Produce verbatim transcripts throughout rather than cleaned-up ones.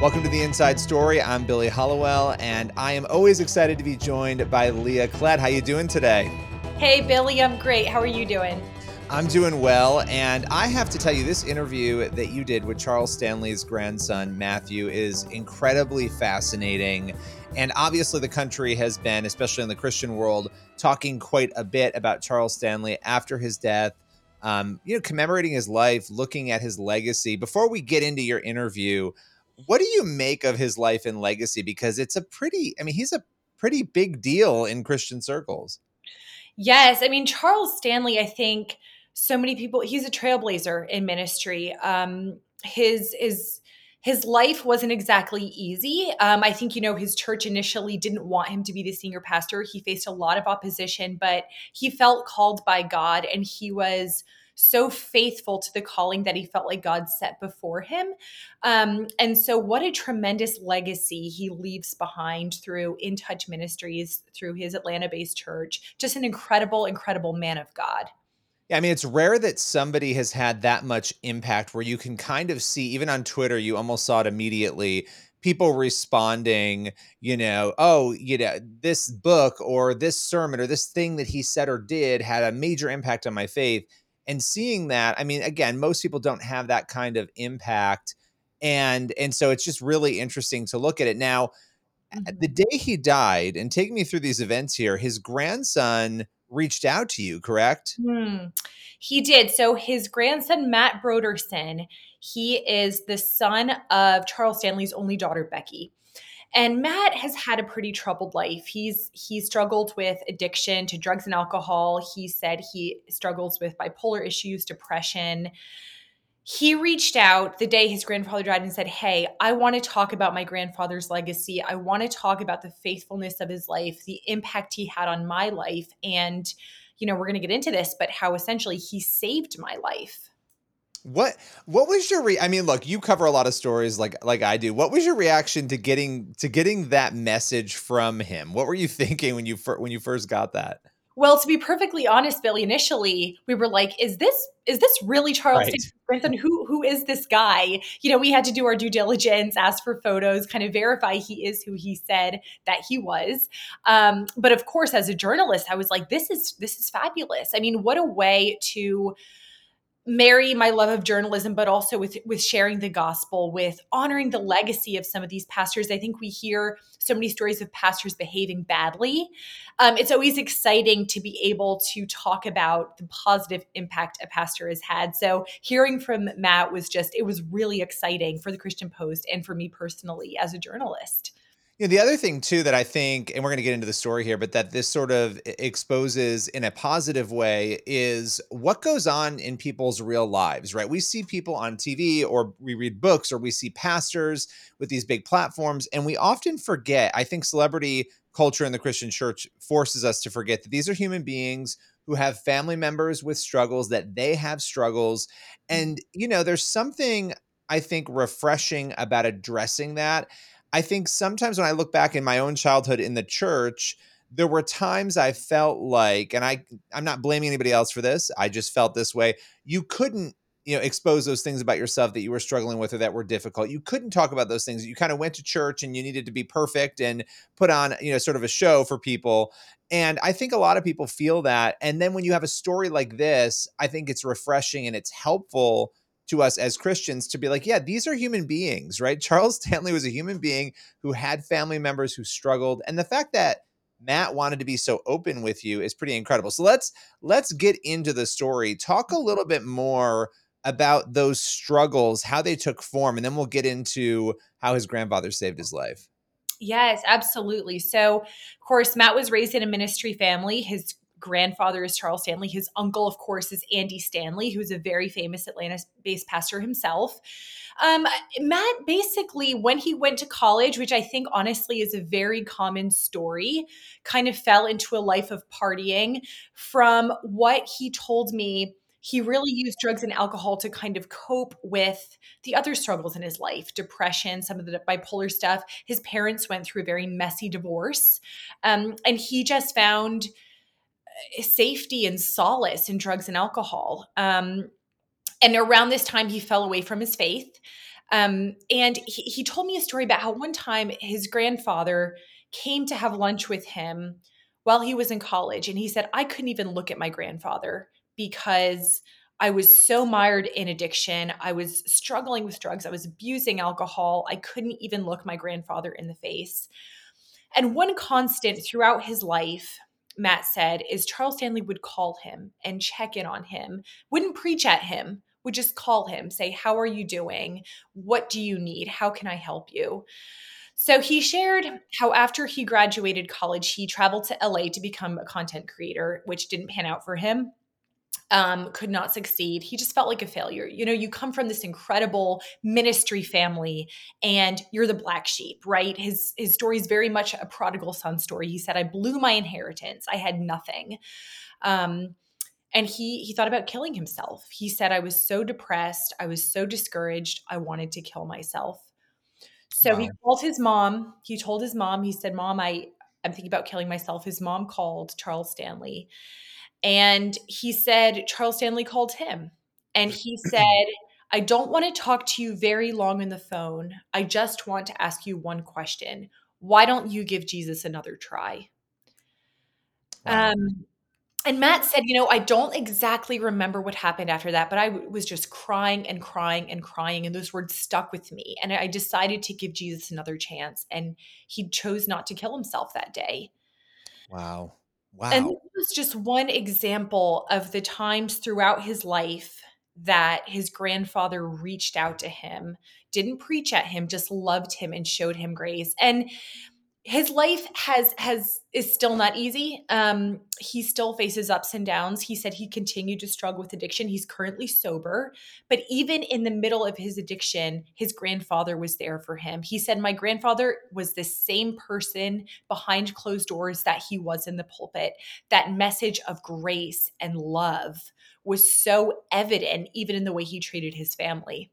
Welcome to The Inside Story. I'm Billy Hollowell, and I am always excited to be joined by Leah Klett. How you doing today? Hey, Billy, I'm great. How are you doing? I'm doing well, and I have to tell you, this interview that you did with Charles Stanley's grandson, Matthew, is incredibly fascinating. And obviously the country has been, especially in the Christian world, talking quite a bit about Charles Stanley after his death, um, you know, commemorating his life, looking at his legacy. Before we get into your interview, what do you make of his life and legacy? Because it's a pretty, I mean, he's a pretty big deal in Christian circles. Yes. I mean, Charles Stanley, I think so many people, he's a trailblazer in ministry. Um, his, his, his life wasn't exactly easy. Um, I think, you know, his church initially didn't want him to be the senior pastor. He faced a lot of opposition, but he felt called by God, and he was so faithful to the calling that he felt like God set before him. Um, and so what a tremendous legacy he leaves behind through In Touch Ministries, through his Atlanta-based church. Just an incredible, incredible man of God. Yeah, I mean, it's rare that somebody has had that much impact where you can kind of see, even on Twitter, you almost saw it immediately, people responding, you know, oh, you know, this book or this sermon or this thing that he said or did had a major impact on my faith. And seeing that, I mean, again, most people don't have that kind of impact. And and so it's just really interesting to look at it. Now, the Mhm. day he died, and take me through these events here, his grandson reached out to you, correct? Hmm. He did. So his grandson, Matt Broderson, he is the son of Charles Stanley's only daughter, Becky. And Matt has had a pretty troubled life. He's he struggled with addiction to drugs and alcohol. He said he struggles with bipolar issues, depression. He reached out the day his grandfather died and said, "Hey, I want to talk about my grandfather's legacy. I want to talk about the faithfulness of his life, the impact he had on my life. And, you know, we're going to get into this, but how essentially he saved my life." What what was your re I mean, look, you cover a lot of stories like like I do. What was your reaction to getting to getting that message from him? What were you thinking when you fir- when you first got that? Well, to be perfectly honest, Billy, initially we were like, "Is this is this really Charles Right. Stanley's grandson? Who who is this guy?" You know, we had to do our due diligence, ask for photos, kind of verify he is who he said that he was. Um, but of course, as a journalist, I was like, "This is this is fabulous." I mean, what a way to marry my love of journalism, but also with with sharing the gospel, with honoring the legacy of some of these pastors. I think we hear so many stories of pastors behaving badly. Um, it's always exciting to be able to talk about the positive impact a pastor has had. So hearing from Matt was just, it was really exciting for the Christian Post and for me personally as a journalist. You know, the other thing too that I think, and we're going to get into the story here, but that this sort of e- exposes in a positive way is what goes on in people's real lives, right? We see people on T V or we read books or we see pastors with these big platforms, and we often forget. I think celebrity culture in the Christian church forces us to forget that these are human beings who have family members with struggles, that they have struggles. And, you know, there's something I think refreshing about addressing that. I think sometimes when I look back in my own childhood in the church, there were times I felt like, and I I'm not blaming anybody else for this. I just felt this way. You couldn't, you know, expose those things about yourself that you were struggling with or that were difficult. You couldn't talk about those things. You kind of went to church and you needed to be perfect and put on, you know, sort of a show for people. And I think a lot of people feel that. And then when you have a story like this, I think it's refreshing and it's helpful to us as Christians to be like, yeah, these are human beings, right? Charles Stanley was a human being who had family members who struggled. And the fact that Matt wanted to be so open with you is pretty incredible. So let's let's get into the story. Talk a little bit more about those struggles, how they took form, and then we'll get into how his grandfather saved his life. Yes, absolutely. So, of course, Matt was raised in a ministry family. His grandfather is Charles Stanley. His uncle, of course, is Andy Stanley, who's a very famous Atlanta-based pastor himself. Um, Matt basically, when he went to college, which I think honestly is a very common story, kind of fell into a life of partying. From what he told me, he really used drugs and alcohol to kind of cope with the other struggles in his life, depression, some of the bipolar stuff. His parents went through a very messy divorce. Um, and he just found safety and solace in drugs and alcohol. Um, and around this time, he fell away from his faith. Um, and he, he told me a story about how one time his grandfather came to have lunch with him while he was in college. And he said, I couldn't even look at my grandfather because I was so mired in addiction. I was struggling with drugs. I was abusing alcohol. I couldn't even look my grandfather in the face. And one constant throughout his life, Matt said, is Charles Stanley would call him and check in on him, wouldn't preach at him, would just call him, say, how are you doing? What do you need? How can I help you? So he shared how after he graduated college, he traveled to L A to become a content creator, which didn't pan out for him. Um, could not succeed. He just felt like a failure. You know, you come from this incredible ministry family and you're the black sheep, right? His his story is very much a prodigal son story. He said, I blew my inheritance. I had nothing. Um, and he he thought about killing himself. He said, I was so depressed. I was so discouraged. I wanted to kill myself. So he Wow. called his mom. He told his mom, he said, Mom, I, I'm thinking about killing myself. His mom called Charles Stanley. And he said Charles Stanley called him. And he said, I don't want to talk to you very long on the phone. I just want to ask you one question. Why don't you give Jesus another try? Wow. Um, and Matt said, you know, I don't exactly remember what happened after that, but I w- was just crying and crying and crying. And those words stuck with me. And I decided to give Jesus another chance. And he chose not to kill himself that day. Wow. And Wow. this was just one example of the times throughout his life that his grandfather reached out to him, didn't preach at him, just loved him and showed him grace. And his life has has is still not easy. Um, he still faces ups and downs. He said he continued to struggle with addiction. He's currently sober, but even in the middle of his addiction, his grandfather was there for him. He said, "My grandfather was the same person behind closed doors that he was in the pulpit. That message of grace and love was so evident, even in the way he treated his family."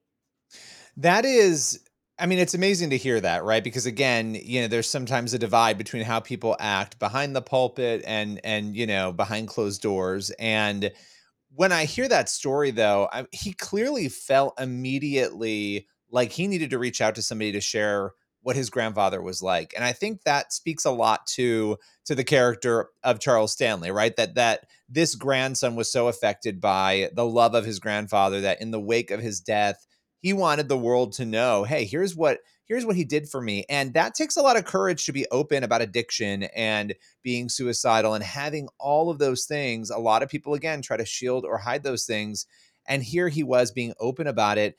That is, I mean, it's amazing to hear that, right? Because again, you know, there's sometimes a divide between how people act behind the pulpit and and you know, behind closed doors. And when I hear that story though, I, he clearly felt immediately like he needed to reach out to somebody to share what his grandfather was like. And I think that speaks a lot to to the character of Charles Stanley, right? That that this grandson was so affected by the love of his grandfather that in the wake of his death, he wanted the world to know, hey, here's what here's what he did for me. And that takes a lot of courage to be open about addiction and being suicidal and having all of those things. A lot of people, again, try to shield or hide those things. And here he was being open about it.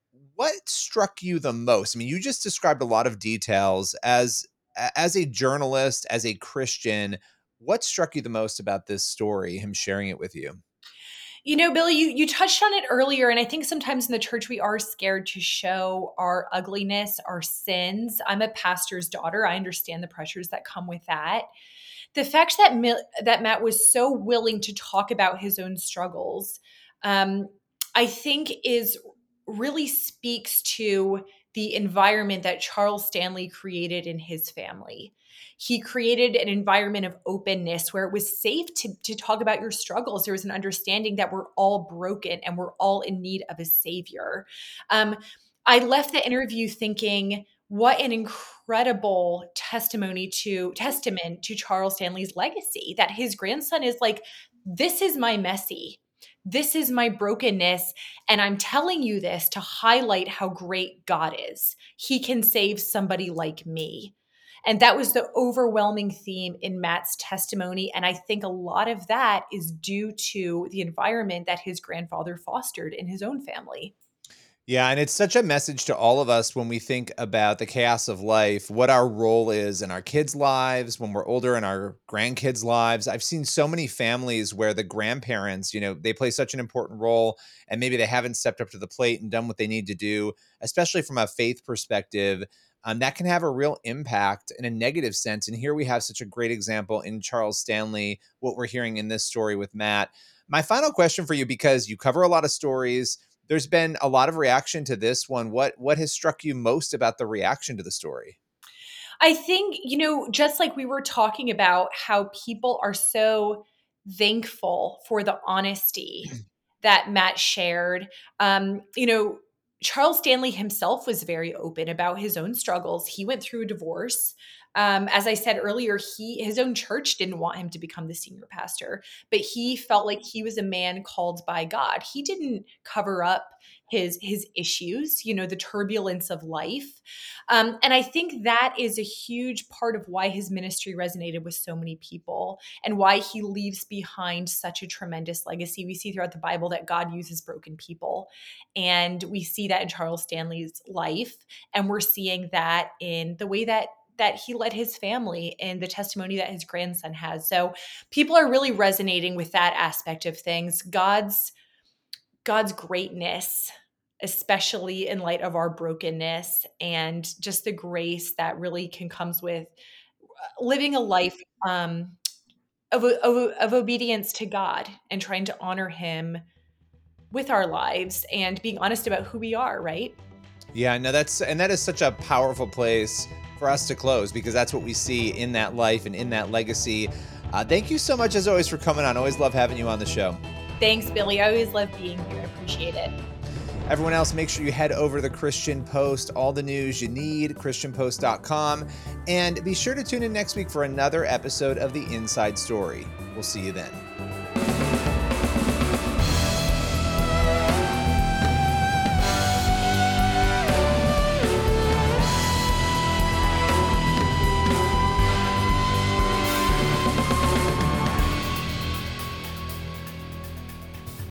What struck you the most? I mean, you just described a lot of details as as a journalist, as a Christian. What struck you the most about this story, him sharing it with you? You know, Billy, you you touched on it earlier, and I think sometimes in the church we are scared to show our ugliness, our sins. I'm a pastor's daughter. I understand the pressures that come with that. The fact that Mil- that Matt was so willing to talk about his own struggles, um, I think, is really speaks to the environment that Charles Stanley created in his family. He created an environment of openness where it was safe to, to talk about your struggles. There was an understanding that we're all broken and we're all in need of a savior. Um, I left the interview thinking, what an incredible testimony to testament to Charles Stanley's legacy, that his grandson is like, this is my messy. This is my brokenness. And I'm telling you this to highlight how great God is. He can save somebody like me. And that was the overwhelming theme in Matt's testimony. And I think a lot of that is due to the environment that his grandfather fostered in his own family. Yeah, and it's such a message to all of us when we think about the chaos of life, what our role is in our kids' lives, when we're older in our grandkids' lives. I've seen so many families where the grandparents, you know, they play such an important role and maybe they haven't stepped up to the plate and done what they need to do, especially from a faith perspective. Um, that can have a real impact in a negative sense. And here we have such a great example in Charles Stanley, what we're hearing in this story with Matt. My final question for you, because you cover a lot of stories, there's been a lot of reaction to this one. What what has struck you most about the reaction to the story? I think, you know, just like we were talking about how people are so thankful for the honesty that Matt shared. Um, you know, Charles Stanley himself was very open about his own struggles. He went through a divorce. Um, as I said earlier, he his own church didn't want him to become the senior pastor, but he felt like he was a man called by God. He didn't cover up his his issues, you know, the turbulence of life. Um, and I think that is a huge part of why his ministry resonated with so many people and why he leaves behind such a tremendous legacy. We see throughout the Bible that God uses broken people. And we see that in Charles Stanley's life. And we're seeing that in the way that that he led his family and the testimony that his grandson has. So people are really resonating with that aspect of things. God's God's greatness, especially in light of our brokenness and just the grace that really can comes with living a life um, of, of, of obedience to God and trying to honor him with our lives and being honest about who we are, right? Yeah, no, that's and that is such a powerful place for us to close because that's what we see in that life and in that legacy. Uh, thank you so much, as always, for coming on. Always love having you on the show. Thanks, Billy. I always love being here. I appreciate it. Everyone else, make sure you head over to the Christian Post. All the news you need, christian post dot com. And be sure to tune in next week for another episode of The Inside Story. We'll see you then.